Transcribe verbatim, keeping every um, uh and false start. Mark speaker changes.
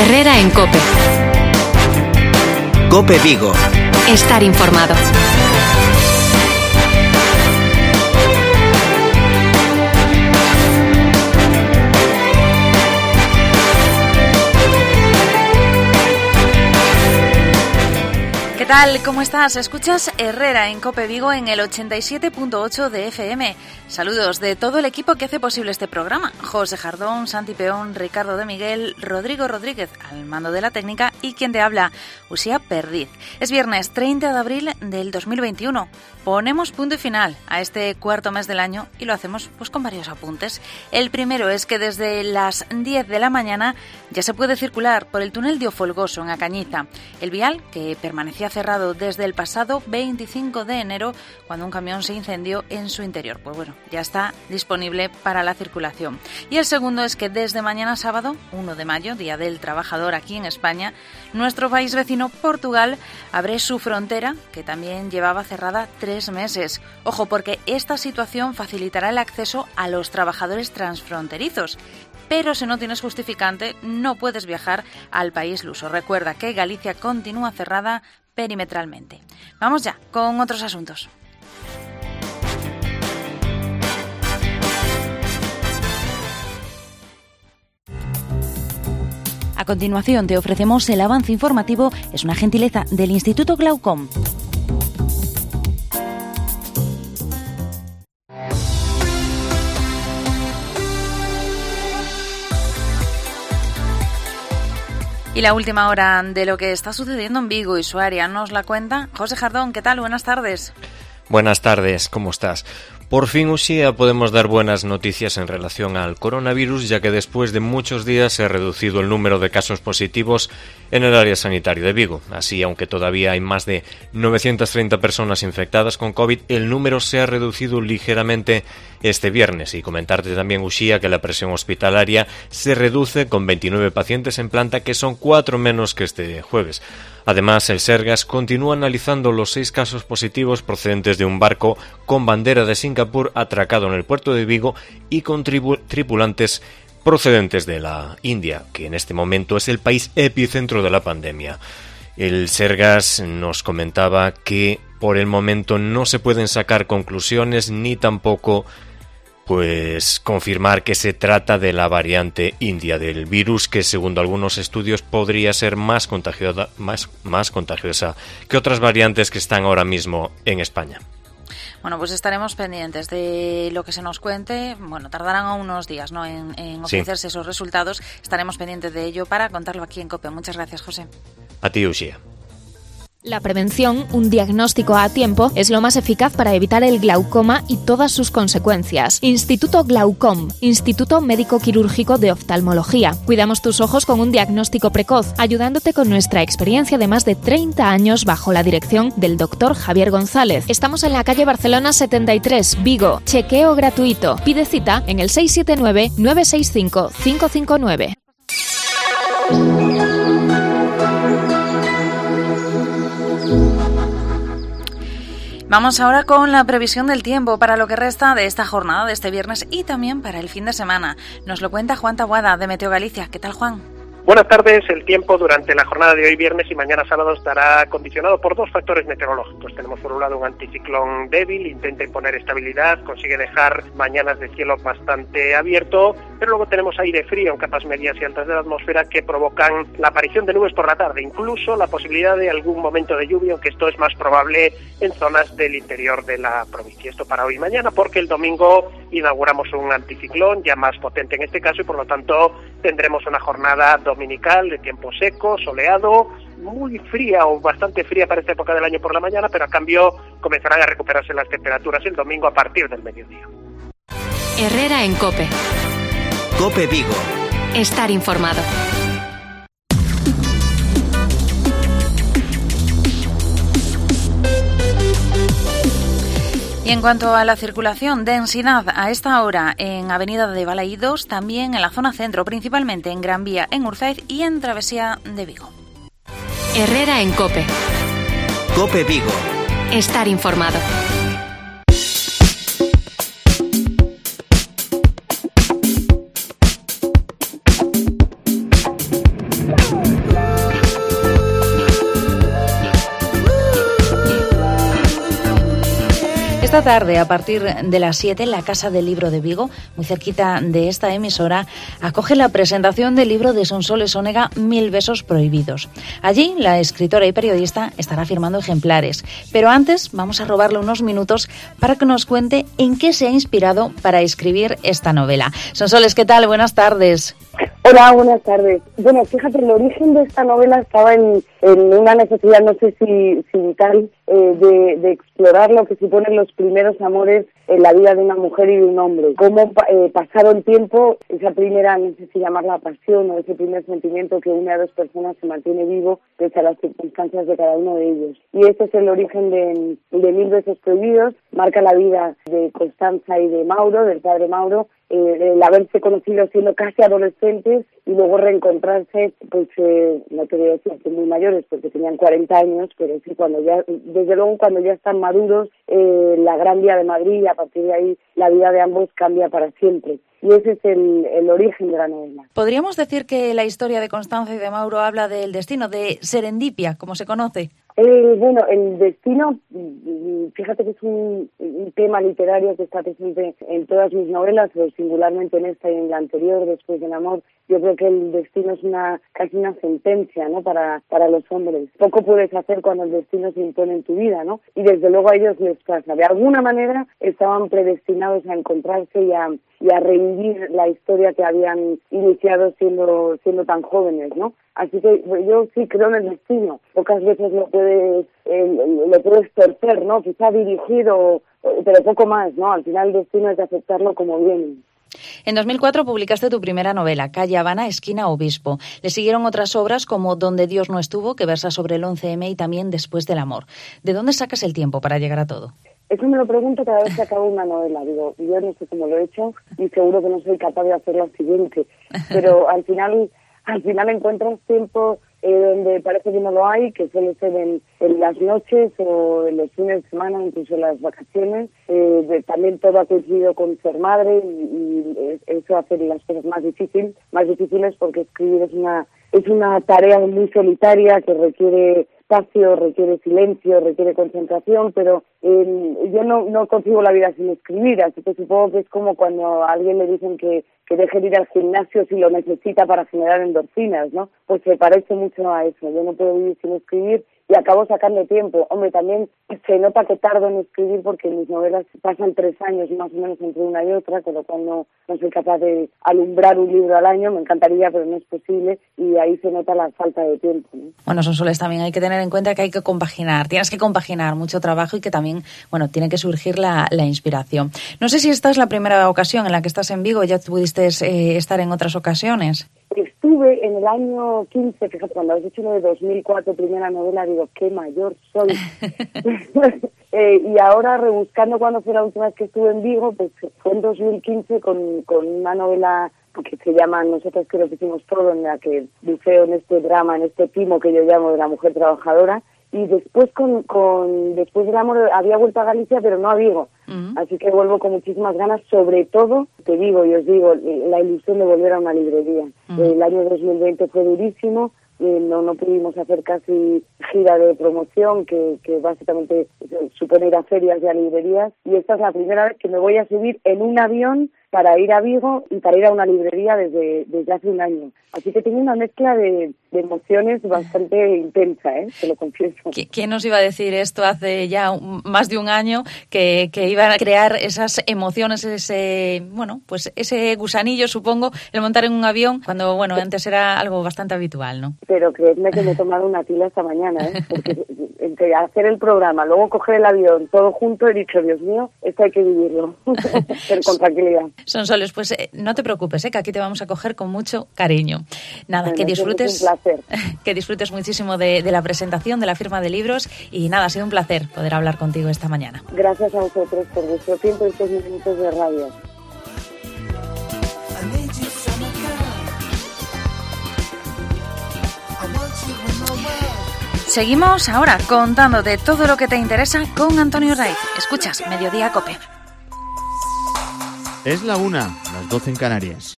Speaker 1: Herrera en COPE.
Speaker 2: COPE Vigo.
Speaker 1: Estar informado.
Speaker 3: ¿Qué tal? ¿Cómo estás? Escuchas Herrera en COPE Vigo en el ochenta y siete punto ocho de F M. Saludos de todo el equipo que hace posible este programa. José Jardón, Santi Peón, Ricardo de Miguel, Rodrigo Rodríguez al mando de la técnica y quien te habla, Uxía Perdiz. Es viernes treinta de abril del dos mil veintiuno. Ponemos punto y final a este cuarto mes del año y lo hacemos pues con varios apuntes. El primero es que desde las diez de la mañana ya se puede circular por el túnel de Ofolgoso en Acañiza. El vial, que permanecía cerrado desde el pasado veinticinco de enero cuando un camión se incendió en su interior. Pues bueno, ya está disponible para la circulación. Y el segundo es que desde mañana sábado, uno de mayo, Día del Trabajador aquí en España, nuestro país vecino Portugal abre su frontera, que también llevaba cerrada tres meses. Ojo, porque esta situación facilitará el acceso a los trabajadores transfronterizos. Pero si no tienes justificante, no puedes viajar al país luso. Recuerda que Galicia continúa cerrada perimetralmente. Vamos ya con otros asuntos. A continuación te ofrecemos el avance informativo. Es una gentileza del Instituto Glaucom. Y la última hora de lo que está sucediendo en Vigo y su área nos la cuenta José Jardón. ¿Qué tal? Buenas tardes.
Speaker 4: Buenas tardes, ¿cómo estás? Por fin, Uxía, podemos dar buenas noticias en relación al coronavirus, ya que después de muchos días se ha reducido el número de casos positivos en el área sanitaria de Vigo. Así, aunque todavía hay más de novecientas treinta personas infectadas con COVID, el número se ha reducido ligeramente este viernes. Y comentarte también, Uxía, que la presión hospitalaria se reduce con veintinueve pacientes en planta, que son cuatro menos que este jueves. Además, el Sergas continúa analizando los seis casos positivos procedentes de un barco con bandera de Singapur atracado en el puerto de Vigo y con tribu- tripulantes procedentes de la India, que en este momento es el país epicentro de la pandemia. El Sergas nos comentaba que por el momento no se pueden sacar conclusiones ni tampoco pues confirmar que se trata de la variante india del virus, que según algunos estudios podría ser más contagiosa, más, más contagiosa que otras variantes que están ahora mismo en España.
Speaker 3: Bueno, pues estaremos pendientes de lo que se nos cuente. Bueno, tardarán unos días, ¿no?, en, en ofrecerse sí. esos resultados. Estaremos pendientes de ello para contarlo aquí en COPE. Muchas gracias, José.
Speaker 4: A ti, Uxía.
Speaker 5: La prevención, un diagnóstico a tiempo, es lo más eficaz para evitar el glaucoma y todas sus consecuencias. Instituto Glaucom, Instituto Médico Quirúrgico de Oftalmología. Cuidamos tus ojos con un diagnóstico precoz, ayudándote con nuestra experiencia de más de treinta años bajo la dirección del doctor Javier González. Estamos en la calle Barcelona setenta y tres, Vigo. Chequeo gratuito. Pide cita en el seis siete nueve, nueve seis cinco, cinco cinco nueve.
Speaker 3: Vamos ahora con la previsión del tiempo para lo que resta de esta jornada de este viernes y también para el fin de semana. Nos lo cuenta Juan Taboada de Meteo Galicia. ¿Qué tal, Juan?
Speaker 6: Buenas tardes. El tiempo durante la jornada de hoy viernes y mañana sábado estará condicionado por dos factores meteorológicos. Tenemos por un lado un anticiclón débil, intenta imponer estabilidad, consigue dejar mañanas de cielo bastante abierto, pero luego tenemos aire frío en capas medias y altas de la atmósfera que provocan la aparición de nubes por la tarde, incluso la posibilidad de algún momento de lluvia, aunque esto es más probable en zonas del interior de la provincia. Esto para hoy y mañana, porque el domingo inauguramos un anticiclón ya más potente en este caso y por lo tanto tendremos una jornada dominical de tiempo seco, soleado, muy fría o bastante fría para esta época del año por la mañana, pero a cambio comenzarán a recuperarse las temperaturas el domingo a partir del mediodía.
Speaker 1: Herrera en COPE.
Speaker 2: COPE Vigo.
Speaker 1: Estar informado.
Speaker 3: Y en cuanto a la circulación, densidad a esta hora en Avenida de Balaídos, también en la zona centro, principalmente en Gran Vía, en Urzáiz y en Travesía de Vigo.
Speaker 1: Herrera en COPE.
Speaker 2: COPE Vigo.
Speaker 1: Estar informado.
Speaker 3: Esta tarde, a partir de las siete, la Casa del Libro de Vigo, muy cerquita de esta emisora, acoge la presentación del libro de Sonsoles Onega, Mil besos prohibidos. Allí, la escritora y periodista estará firmando ejemplares. Pero antes, vamos a robarle unos minutos para que nos cuente en qué se ha inspirado para escribir esta novela. Sonsoles, ¿qué tal? Buenas tardes.
Speaker 7: Hola, buenas tardes. Bueno, fíjate, el origen de esta novela estaba en, en una necesidad, no sé si, si vital, eh, de, de explorar lo que suponen los primeros amores en la vida de una mujer y de un hombre. Cómo eh, pasado el tiempo, esa primera, no sé si llamarla pasión o ese primer sentimiento que une a dos personas se mantiene vivo pese a las circunstancias de cada uno de ellos. Y este es el origen de, de Mil besos prohibidos. Marca la vida de Constanza y de Mauro, del padre Mauro, Eh, el haberse conocido siendo casi adolescentes y luego reencontrarse, pues eh, no te voy a decir que muy mayores porque tenían cuarenta años, pero sí cuando ya, desde luego cuando ya están maduros, eh, la Gran Vía de Madrid, y a partir de ahí la vida de ambos cambia para siempre. Y ese es el, el origen de la novela.
Speaker 3: ¿Podríamos decir que la historia de Constanza y de Mauro habla del destino, de serendipia, como se conoce?
Speaker 7: Eh, bueno, el destino, fíjate que es un, un tema literario que está presente en todas mis novelas, pero singularmente en esta y en la anterior, Después del amor. Yo creo que el destino es una casi una sentencia, ¿no?, para para los hombres. Poco puedes hacer cuando el destino se impone en tu vida, ¿no? Y desde luego a ellos les pasa. De alguna manera estaban predestinados a encontrarse y a, y a revivir la historia que habían iniciado siendo siendo tan jóvenes, ¿no? Así que yo sí creo en el destino. Pocas veces lo puedes eh, lo puedes torcer, ¿no? Quizá dirigir, o, pero poco más, ¿no? Al final el destino es de aceptarlo como viene.
Speaker 3: En dos mil cuatro publicaste tu primera novela, Calle Habana, esquina Obispo. Le siguieron otras obras como Donde Dios no estuvo, que versa sobre el once eme, y también Después del amor. ¿De dónde sacas el tiempo para llegar a todo?
Speaker 7: Eso me lo pregunto cada vez que acabo una novela. Digo, yo no sé cómo lo he hecho y seguro que no soy capaz de hacer la siguiente. Pero al final, al final encuentras tiempo eh, donde parece que no lo hay, que suele ser en, en las noches o en los fines de semana, incluso en las vacaciones. Eh, de, también todo ha coincidido con ser madre y, y eso hace las cosas más difíciles, más difíciles porque escribir es una es una tarea muy solitaria que requiere espacio, requiere silencio, requiere concentración, pero eh, yo no, no concibo la vida sin escribir, así que supongo que es como cuando a alguien le dicen que, que deje de ir al gimnasio si lo necesita para generar endorfinas, ¿no? Pues se parece mucho a eso. Yo no puedo vivir sin escribir y acabo sacando tiempo. Hombre, también se nota que tardo en escribir porque mis novelas pasan tres años más o menos entre una y otra, con lo cual no, no soy capaz de alumbrar un libro al año. Me encantaría, pero no es posible, y ahí se nota la falta de tiempo, ¿no?
Speaker 3: Bueno, Sonsoles, también hay que tener en cuenta que hay que compaginar, tienes que compaginar mucho trabajo y que también, bueno, tiene que surgir la, la inspiración. No sé si esta es la primera ocasión en la que estás en Vigo, ya pudiste eh, estar en otras ocasiones.
Speaker 7: Estuve en el año quince, fíjate, cuando has dicho lo de dos mil cuatro, primera novela, digo, qué mayor soy. eh, y ahora, rebuscando cuándo fue la última vez que estuve en Vigo, pues fue en dos mil quince con, con una novela que se llama Nosotros que lo hicimos todo, en la que buceo en este drama, en este timo que yo llamo de la mujer trabajadora. Y después, con, con Después del amor, había vuelto a Galicia, pero no a Vigo. Uh-huh. Así que vuelvo con muchísimas ganas, sobre todo, te digo y os digo, la ilusión de volver a una librería. Uh-huh. El año dos mil veinte fue durísimo, eh, no no pudimos hacer casi gira de promoción, que, que básicamente supone ir a ferias y a librerías, y esta es la primera vez que me voy a subir en un avión para ir a Vigo y para ir a una librería desde, desde hace un año. Así que tengo una mezcla de, de emociones bastante intensa, ¿eh? Te lo confieso.
Speaker 3: ¿Quién nos iba a decir esto hace ya un, más de un año, que, que iban a crear esas emociones, ese, bueno, pues ese gusanillo, supongo, el montar en un avión, cuando, bueno, antes era algo bastante habitual, ¿no?
Speaker 7: Pero creedme que me he tomado una tila esta mañana, ¿eh? Porque entre hacer el programa, luego coger el avión, todo junto, he dicho, Dios mío, esto hay que vivirlo, pero con tranquilidad.
Speaker 3: Sonsoles, pues eh, no te preocupes, eh, que aquí te vamos a coger con mucho cariño. Nada,
Speaker 7: bueno,
Speaker 3: que disfrutes,
Speaker 7: es un placer.
Speaker 3: que disfrutes muchísimo de, de la presentación, de la firma de libros, y nada, ha sido un placer poder hablar contigo esta mañana.
Speaker 7: Gracias a vosotros por vuestro tiempo y estos minutos de radio.
Speaker 3: Seguimos ahora contándote todo lo que te interesa con Antonio Raiz. Escuchas Mediodía Cope.
Speaker 8: Es la una, las doce en Canarias.